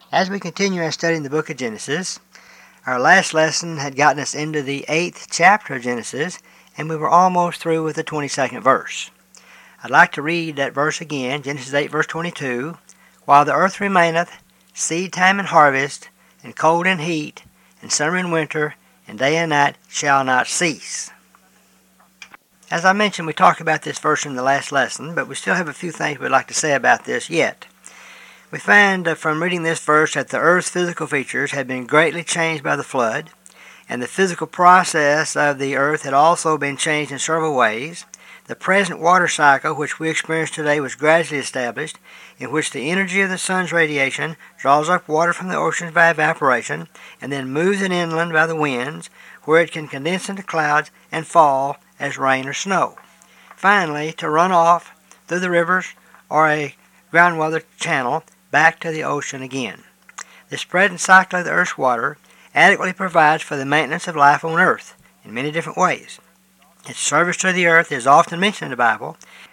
As we continue our study in the book of Genesis, our last lesson had gotten us into the 8th chapter of Genesis, and we were almost through with the 22nd verse. I'd like to read that verse again, Genesis 8 verse 22. While the earth remaineth, seed time and harvest, and cold and heat, and summer and winter, and day and night shall not cease. As I mentioned, we talked about this verse in the last lesson, but we still have a few things we'd like to say about this yet. We find from reading this verse that the earth's physical features had been greatly changed by the flood, and the physical process of the earth had also been changed in several ways. The present water cycle which we experience today was gradually established, in which the energy of the sun's radiation draws up water from the oceans by evaporation, and then moves it inland by the winds, where it can condense into clouds and fall as rain or snow. Finally, to run off through the rivers or a groundwater channel back to the ocean again. This present cycle of the earth's water adequately provides for the maintenance of life on earth in many different ways. Its service to the earth is often mentioned in the Bible,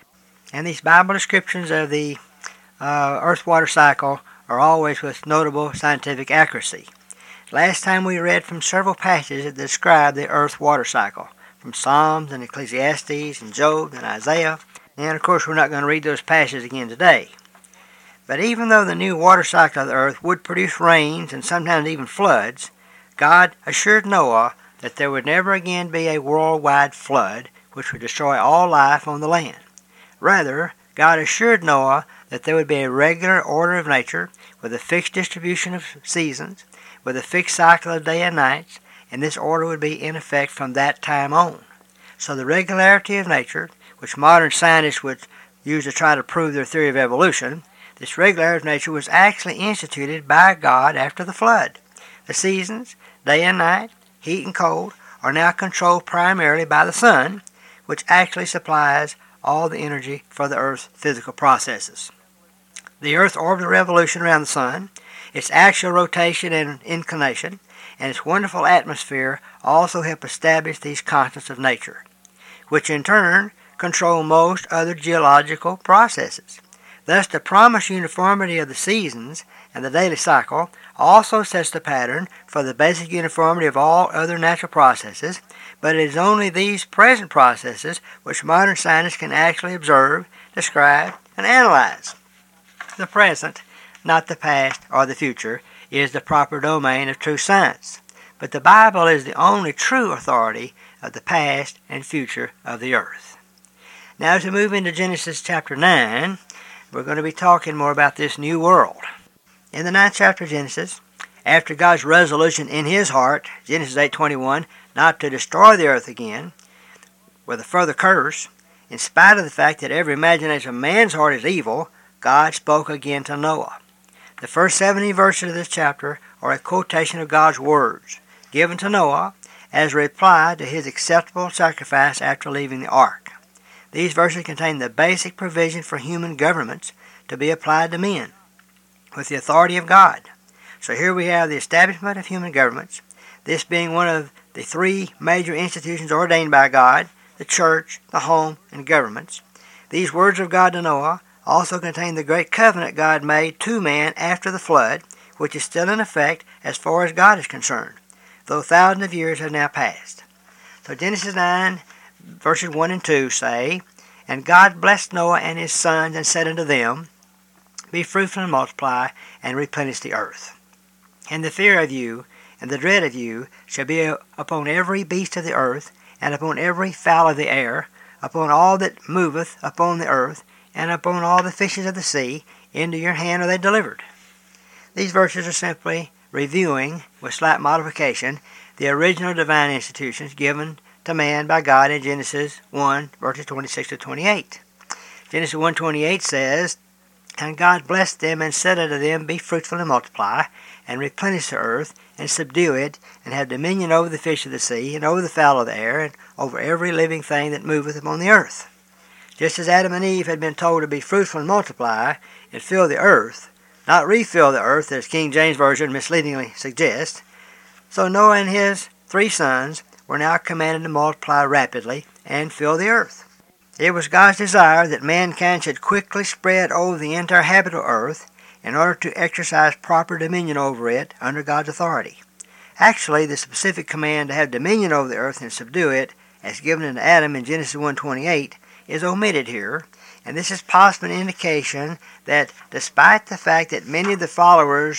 and these Bible descriptions of the earth water cycle are always with notable scientific accuracy. Last time we read from several passages that describe the earth water cycle, from Psalms and Ecclesiastes and Job and Isaiah, and of course we're not going to read those passages again today. But even though the new water cycle of the earth would produce rains and sometimes even floods, God assured Noah that there would never again be a worldwide flood which would destroy all life on the land. Rather, God assured Noah that there would be a regular order of nature with a fixed distribution of seasons, with a fixed cycle of day and nights, and this order would be in effect from that time on. So the regularity of nature, which modern scientists would use to try to prove their theory of evolution, this regularity of nature was actually instituted by God after the flood. The seasons, day and night, heat and cold, are now controlled primarily by the sun, which actually supplies all the energy for the Earth's physical processes. The Earth's orbital revolution around the sun, its actual rotation and inclination, and its wonderful atmosphere also help establish these constants of nature, which in turn control most other geological processes. Thus, the promised uniformity of the seasons and the daily cycle also sets the pattern for the basic uniformity of all other natural processes, but it is only these present processes which modern scientists can actually observe, describe, and analyze. The present, not the past or the future, is the proper domain of true science, but the Bible is the only true authority of the past and future of the earth. Now, as we move into Genesis chapter 9, we're going to be talking more about this new world. In the 9th chapter of Genesis, after God's resolution in his heart, Genesis 8:21, not to destroy the earth again with a further curse, in spite of the fact that every imagination of man's heart is evil, God spoke again to Noah. The first 70 verses of this chapter are a quotation of God's words, given to Noah as a reply to his acceptable sacrifice after leaving the ark. These verses contain the basic provision for human governments to be applied to men, with the authority of God. So here we have the establishment of human governments, this being one of the three major institutions ordained by God, the church, the home, and governments. These words of God to Noah also contain the great covenant God made to man after the flood, which is still in effect as far as God is concerned, though thousands of years have now passed. So Genesis 9, verses 1 and 2 say, And God blessed Noah and his sons, and said unto them, Be fruitful and multiply, and replenish the earth. And the fear of you, and the dread of you, shall be upon every beast of the earth, and upon every fowl of the air, upon all that moveth upon the earth, and upon all the fishes of the sea. Into your hand are they delivered. These verses are simply reviewing, with slight modification, the original divine institutions given to man by God in Genesis 1, verses 26 to 28. Genesis 1:28 says, And God blessed them, and said unto them, Be fruitful and multiply, and replenish the earth, and subdue it, and have dominion over the fish of the sea, and over the fowl of the air, and over every living thing that moveth upon the earth. Just as Adam and Eve had been told to be fruitful and multiply, and fill the earth, not refill the earth, as King James Version misleadingly suggests, so Noah and his 3 sons were now commanded to multiply rapidly and fill the earth. It was God's desire that mankind should quickly spread over the entire habitable earth, in order to exercise proper dominion over it under God's authority. Actually, the specific command to have dominion over the earth and subdue it, as given to Adam in Genesis 1:28, is omitted here, and this is possibly an indication that despite the fact that many of the followers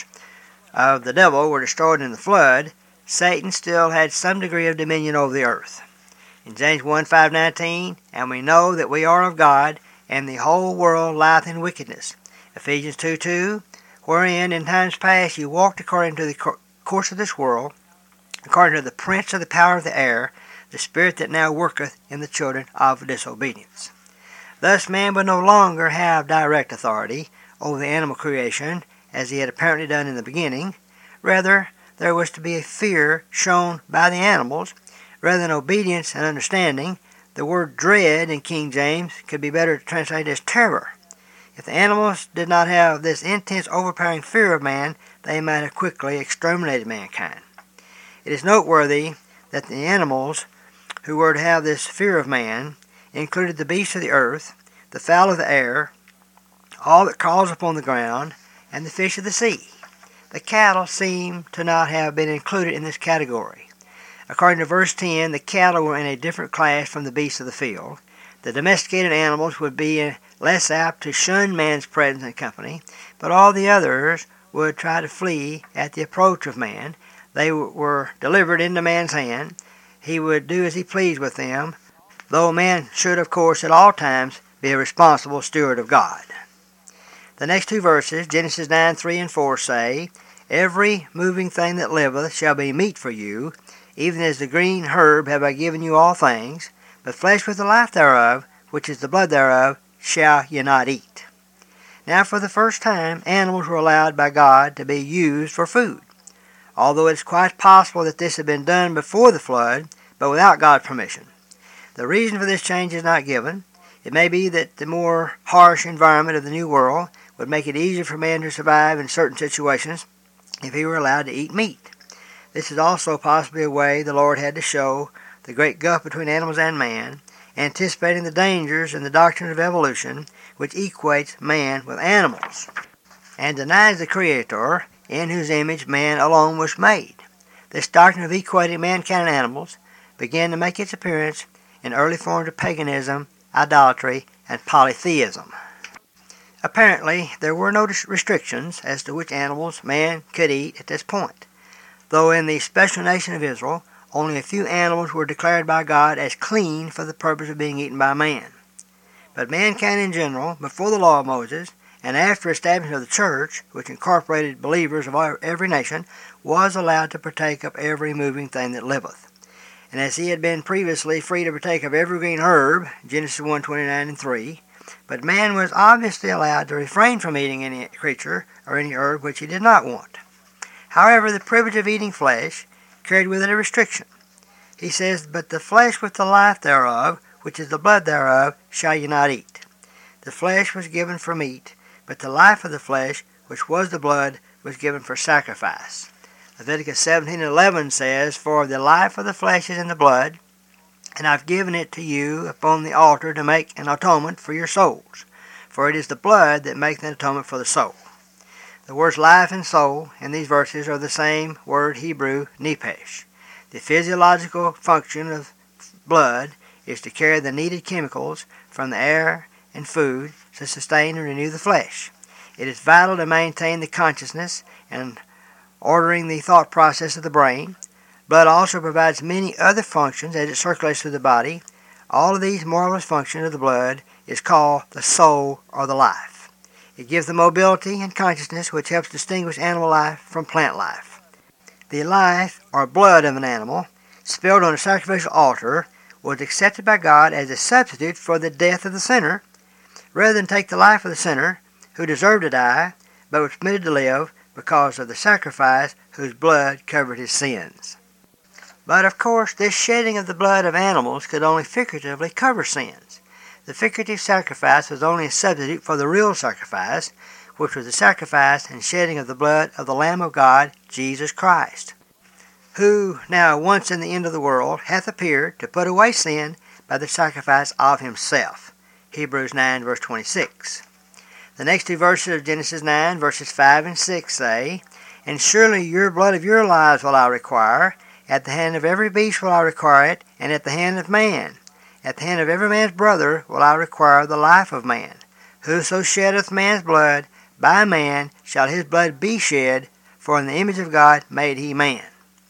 of the devil were destroyed in the flood, Satan still had some degree of dominion over the earth. In James 1:5-19, and we know that we are of God, and the whole world lieth in wickedness. Ephesians 2:2, wherein in times past you walked according to the course of this world, according to the prince of the power of the air, the spirit that now worketh in the children of disobedience. Thus man would no longer have direct authority over the animal creation, as he had apparently done in the beginning. Rather, there was to be a fear shown by the animals, rather than obedience and understanding. The word dread in King James could be better translated as terror. If the animals did not have this intense, overpowering fear of man, they might have quickly exterminated mankind. It is noteworthy that the animals who were to have this fear of man included the beasts of the earth, the fowl of the air, all that crawls upon the ground, and the fish of the sea. The cattle seem to not have been included in this category. According to verse 10, the cattle were in a different class from the beasts of the field. The domesticated animals would be less apt to shun man's presence and company, but all the others would try to flee at the approach of man. They were delivered into man's hand. He would do as he pleased with them, though man should, of course, at all times be a responsible steward of God. The next two verses, Genesis 9:3-4, say, Every moving thing that liveth shall be meat for you, even as the green herb have I given you all things, but flesh with the life thereof, which is the blood thereof, shall ye not eat. Now for the first time, animals were allowed by God to be used for food, although it is quite possible that this had been done before the flood, but without God's permission. The reason for this change is not given. It may be that the more harsh environment of the New World would make it easier for man to survive in certain situations if he were allowed to eat meat. This is also possibly a way the Lord had to show the great gulf between animals and man, anticipating the dangers in the doctrine of evolution, which equates man with animals, and denies the Creator, in whose image man alone was made. This doctrine of equating mankind and animals began to make its appearance in early forms of paganism, idolatry, and polytheism. Apparently, there were no restrictions as to which animals man could eat at this point, though in the special nation of Israel, only a few animals were declared by God as clean for the purpose of being eaten by man. But mankind in general, before the law of Moses, and after establishment of the church, which incorporated believers of every nation, was allowed to partake of every moving thing that liveth. And as he had been previously free to partake of every green herb, Genesis 1:29-3, but man was obviously allowed to refrain from eating any creature or any herb which he did not want. However, the privilege of eating flesh carried with it a restriction. He says, But the flesh with the life thereof, which is the blood thereof, shall ye not eat. The flesh was given for meat, but the life of the flesh, which was the blood, was given for sacrifice. Leviticus 17:11 says, For the life of the flesh is in the blood, and I've given it to you upon the altar to make an atonement for your souls. For it is the blood that maketh an atonement for the soul. The words life and soul in these verses are the same word Hebrew, nephesh. The physiological function of blood is to carry the needed chemicals from the air and food to sustain and renew the flesh. It is vital to maintain the consciousness and ordering the thought process of the brain. Blood also provides many other functions as it circulates through the body. All of these marvelous functions of the blood is called the soul or the life. It gives the mobility and consciousness which helps distinguish animal life from plant life. The life or blood of an animal, spilled on a sacrificial altar, was accepted by God as a substitute for the death of the sinner, rather than take the life of the sinner, who deserved to die, but was permitted to live because of the sacrifice whose blood covered his sins. But of course, this shedding of the blood of animals could only figuratively cover sins. The figurative sacrifice was only a substitute for the real sacrifice, which was the sacrifice and shedding of the blood of the Lamb of God, Jesus Christ, who now once in the end of the world hath appeared to put away sin by the sacrifice of himself. Hebrews 9 verse 26. The next two verses of Genesis 9, verses 5 and 6 say, "And surely your blood of your lives will I require. At the hand of every beast will I require it, and at the hand of man. At the hand of every man's brother will I require the life of man. Whoso sheddeth man's blood, by man shall his blood be shed, for in the image of God made he man."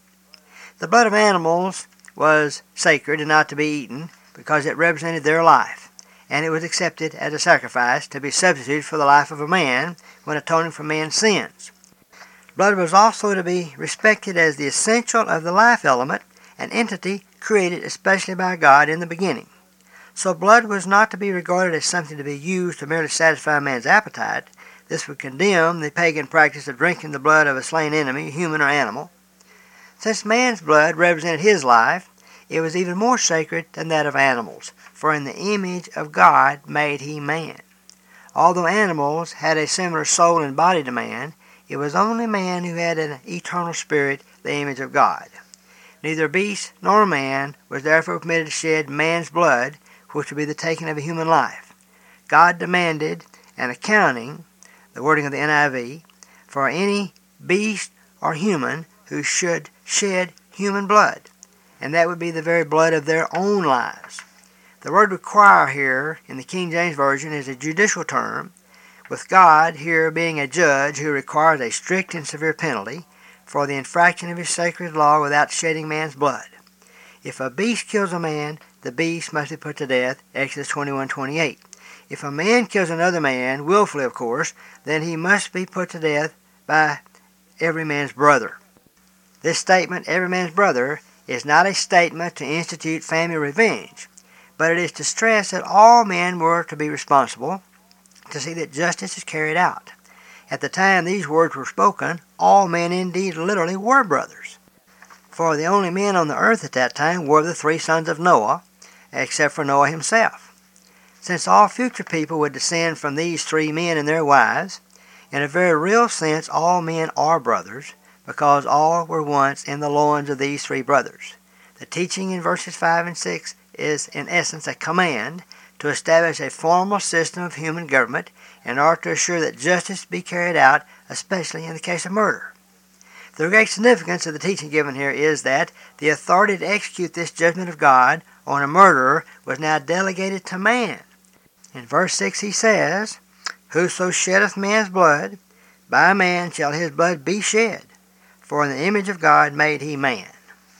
The blood of animals was sacred and not to be eaten because it represented their life, and it was accepted as a sacrifice to be substituted for the life of a man when atoning for man's sins. Blood was also to be respected as the essential of the life element, an entity created especially by God in the beginning. So blood was not to be regarded as something to be used to merely satisfy man's appetite. This would condemn the pagan practice of drinking the blood of a slain enemy, human or animal. Since man's blood represented his life, it was even more sacred than that of animals, for in the image of God made he man. Although animals had a similar soul and body to man, it was only man who had an eternal spirit, the image of God. Neither beast nor man was therefore permitted to shed man's blood, which would be the taking of a human life. God demanded an accounting, the wording of the NIV, for any beast or human who should shed human blood, and that would be the very blood of their own lives. The word require here in the King James Version is a judicial term, with God here being a judge who requires a strict and severe penalty for the infraction of his sacred law without shedding man's blood. If a beast kills a man, the beast must be put to death, Exodus 21:28. If a man kills another man, willfully of course, then he must be put to death by every man's brother. This statement, every man's brother, is not a statement to institute family revenge, but it is to stress that all men were to be responsible to see that justice is carried out. At the time these words were spoken, all men indeed literally were brothers. For the only men on the earth at that time were the three sons of Noah, except for Noah himself. Since all future people would descend from these three men and their wives, in a very real sense all men are brothers, because all were once in the loins of these three brothers. The teaching in verses 5 and 6 is in essence a command to establish a formal system of human government in order to assure that justice be carried out, especially in the case of murder. The great significance of the teaching given here is that the authority to execute this judgment of God on a murderer was now delegated to man. In verse 6 he says, "Whoso sheddeth man's blood, by man shall his blood be shed, for in the image of God made he man."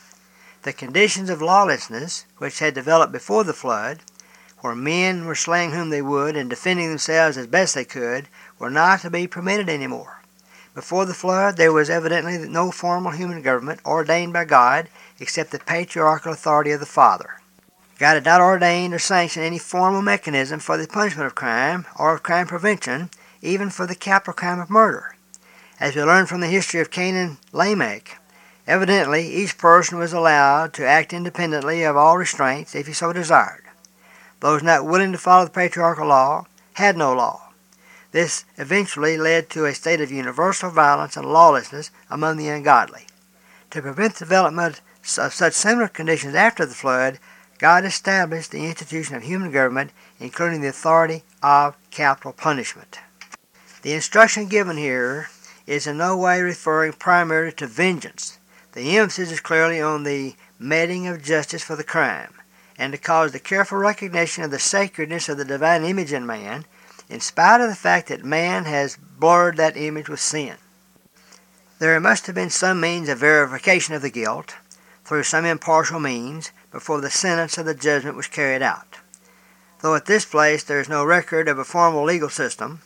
The conditions of lawlessness, which had developed before the flood, where men were slaying whom they would and defending themselves as best they could, were not to be permitted anymore. Before the flood, there was evidently no formal human government ordained by God except the patriarchal authority of the Father. God had not ordained or sanctioned any formal mechanism for the punishment of crime or of crime prevention, even for the capital crime of murder. As we learn from the history of Cain and Lamech, evidently each person was allowed to act independently of all restraints if he so desired. Those not willing to follow the patriarchal law had no law. This eventually led to a state of universal violence and lawlessness among the ungodly. To prevent the development of such similar conditions after the flood, God established the institution of human government, including the authority of capital punishment. The instruction given here is in no way referring primarily to vengeance. The emphasis is clearly on the meting of justice for the crime, and to cause the careful recognition of the sacredness of the divine image in man, in spite of the fact that man has blurred that image with sin. There must have been some means of verification of the guilt, through some impartial means, before the sentence of the judgment was carried out. Though at this place there is no record of a formal legal system,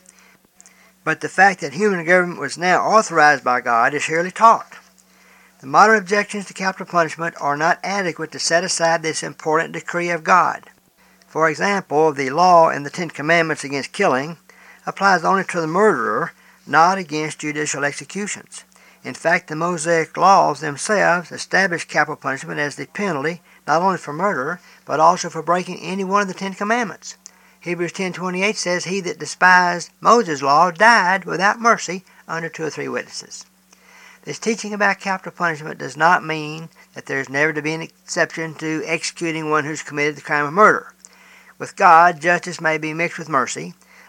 but the fact that human government was now authorized by God is surely taught. The modern objections to capital punishment are not adequate to set aside this important decree of God. For example, the law in the Ten Commandments against killing applies only to the murderer, not against judicial executions. In fact, the Mosaic laws themselves establish capital punishment as the penalty not only for murder, but also for breaking any one of the Ten Commandments. Hebrews 10:28 says, "He that despised Moses' law died without mercy under 2 or 3 witnesses." This teaching about capital punishment does not mean that there is never to be an exception to executing one who's committed the crime of murder. With God, justice may be mixed with mercy.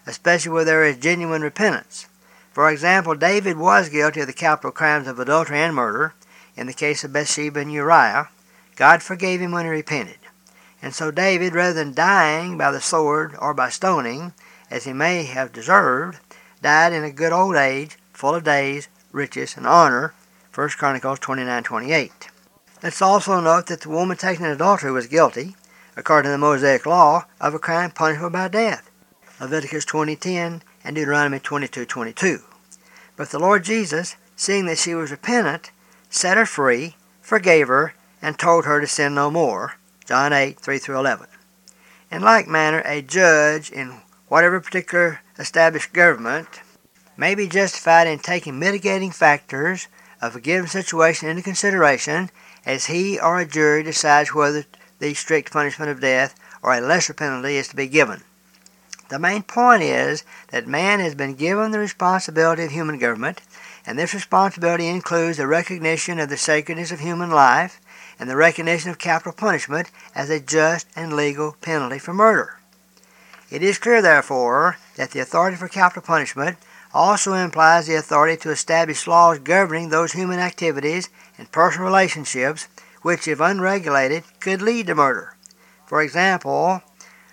especially where there is genuine repentance. For example, David was guilty of the capital crimes of adultery and murder. In the case of Bathsheba and Uriah, God forgave him when he repented. And so David, rather than dying by the sword or by stoning, as he may have deserved, died in a good old age, full of days, riches, and honor. 1 Chronicles 29:28. Let's also note that the woman taken in adultery was guilty, according to the Mosaic law, of a crime punishable by death. Leviticus 20:10 and Deuteronomy 22:22. But the Lord Jesus, seeing that she was repentant, set her free, forgave her, and told her to sin no more. John 8:3-11. In like manner, a judge in whatever particular established government may be justified in taking mitigating factors of a given situation into consideration as he or a jury decides whether the strict punishment of death or a lesser penalty is to be given. The main point is that man has been given the responsibility of human government, and this responsibility includes the recognition of the sacredness of human life and the recognition of capital punishment as a just and legal penalty for murder. It is clear, therefore, that the authority for capital punishment also implies the authority to establish laws governing those human activities and personal relationships which, if unregulated, could lead to murder. For example,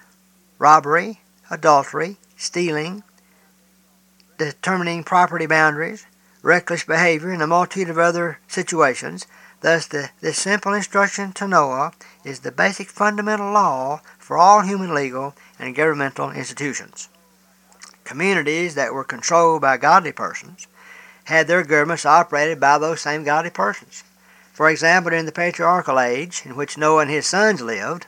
robbery, adultery, stealing, determining property boundaries, reckless behavior, and a multitude of other situations. Thus, this simple instruction to Noah is the basic fundamental law for all human legal and governmental institutions. Communities that were controlled by godly persons had their governments operated by those same godly persons. For example, during the patriarchal age in which Noah and his sons lived,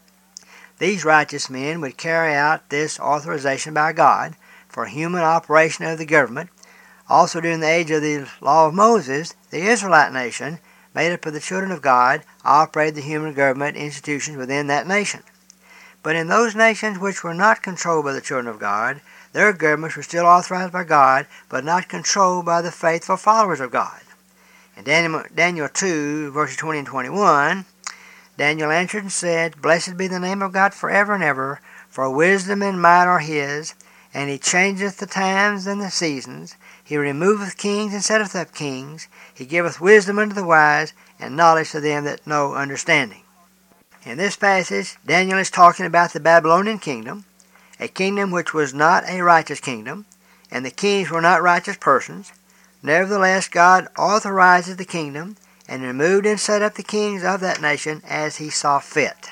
these righteous men would carry out this authorization by God for human operation of the government. Also during the age of the law of Moses, the Israelite nation, made up of the children of God, operated the human government institutions within that nation. But in those nations which were not controlled by the children of God, their governments were still authorized by God, but not controlled by the faithful followers of God. In Daniel 2, verses 20 and 21, Daniel answered and said, Blessed be the name of God forever and ever, for wisdom and might are his, and he changeth the times and the seasons. He removeth kings and setteth up kings. He giveth wisdom unto the wise, and knowledge to them that know understanding. In this passage, Daniel is talking about the Babylonian kingdom, a kingdom which was not a righteous kingdom, and the kings were not righteous persons. Nevertheless, God authorizes the kingdom, and removed and set up the kings of that nation as he saw fit.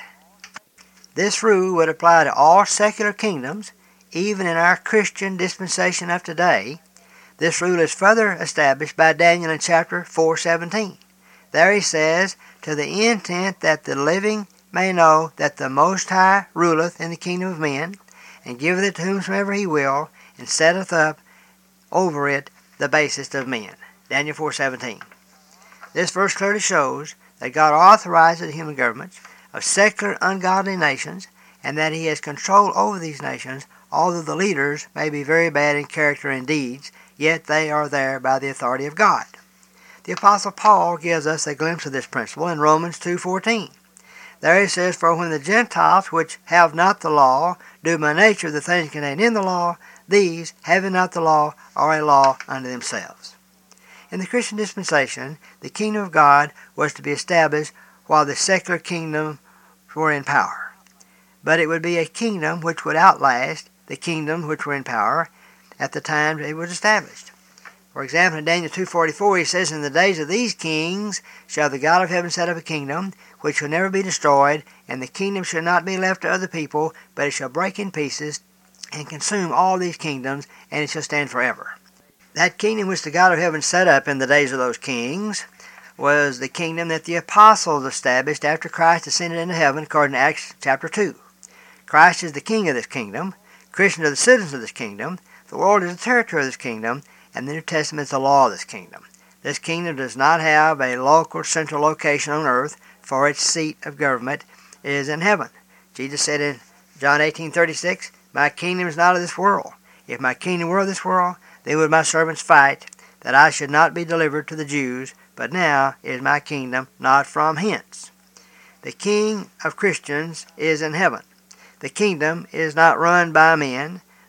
This rule would apply to all secular kingdoms, even in our Christian dispensation of today. This rule is further established by Daniel in chapter 4:17. There he says, To the intent that the living may know that the Most High ruleth in the kingdom of men, and giveth it to whomsoever he will, and setteth up over it the basest of men. Daniel 4:17. This verse clearly shows that God authorizes the human governments of secular ungodly nations, and that he has control over these nations, although the leaders may be very bad in character and deeds, yet they are there by the authority of God. The Apostle Paul gives us a glimpse of this principle in Romans 2:14. There he says, For when the Gentiles which have not the law do by nature the things contained in the law, these, having not the law, are a law unto themselves. In the Christian dispensation, the kingdom of God was to be established while the secular kingdoms were in power. But it would be a kingdom which would outlast the kingdoms which were in power at the time it was established. For example, in Daniel 2:44, he says, In the days of these kings shall the God of heaven set up a kingdom which shall never be destroyed, and the kingdom shall not be left to other people, but it shall break in pieces and consume all these kingdoms, and it shall stand forever. That kingdom which the God of heaven set up in the days of those kings was the kingdom that the apostles established after Christ ascended into heaven, according to Acts chapter 2. Christ is the king of this kingdom, Christians are the citizens of this kingdom, the world is the territory of this kingdom, and the New Testament is the law of this kingdom. This kingdom does not have a local central location on earth, for its seat of government is in heaven. Jesus said in John 18:36, My kingdom is not of this world. If my kingdom were of this world, then would my servants fight, that I should not be delivered to the Jews, but now is my kingdom not from hence. The King of Christians is in heaven. The kingdom is not run by men.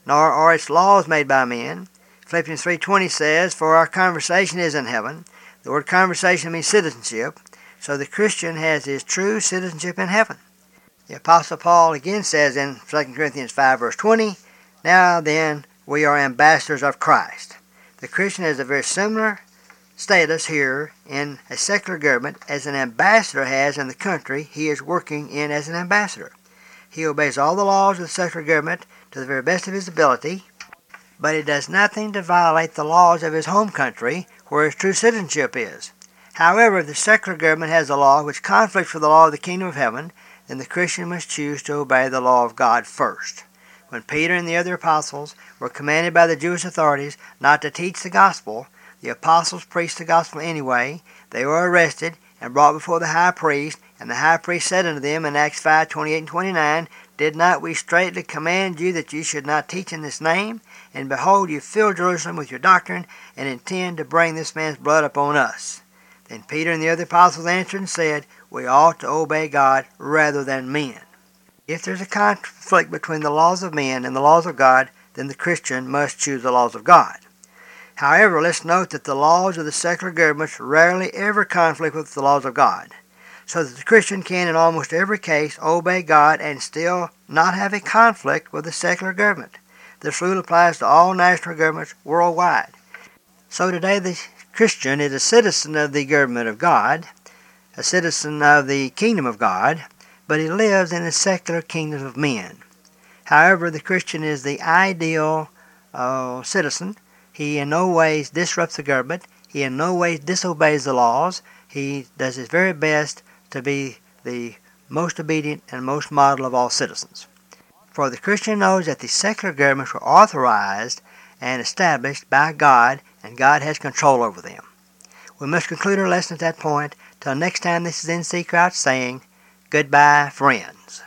nor are its laws made by men. Philippians 3:20 says, "For our conversation is in heaven." The word conversation means citizenship, so the Christian has his true citizenship in heaven. The Apostle Paul again says in 2 Corinthians 5 verse 20, "Now then, we are ambassadors of Christ." The Christian has a very similar status here in a secular government as an ambassador has in the country he is working in as an ambassador. He obeys all the laws of the secular government to the very best of his ability, but he does nothing to violate the laws of his home country where his true citizenship is. However, if the secular government has a law which conflicts with the law of the kingdom of heaven, then the Christian must choose to obey the law of God first. When Peter and the other apostles were commanded by the Jewish authorities not to teach the gospel, the apostles preached the gospel anyway. They were arrested and brought before the high priest, and the high priest said unto them in Acts 5:28 and 29, "Did not we straitly command you that you should not teach in this name? And behold, you fill Jerusalem with your doctrine, and intend to bring this man's blood upon us." Then Peter and the other apostles answered and said, "We ought to obey God rather than men." If there's a conflict between the laws of men and the laws of God, then the Christian must choose the laws of God. However, let's note that the laws of the secular governments rarely ever conflict with the laws of God, so that the Christian can in almost every case obey God and still not have a conflict with the secular government. This rule applies to all national governments worldwide. So today the Christian is a citizen of the government of God, a citizen of the kingdom of God, but he lives in the secular kingdom of men. However, the Christian is the ideal citizen. He in no ways disrupts the government. He in no ways disobeys the laws. He does his very best to be the most obedient and most model of all citizens. For the Christian knows that the secular governments were authorized and established by God, and God has control over them. We must conclude our lesson at that point. Till next time, this is N.C. Crouch saying, goodbye, friends.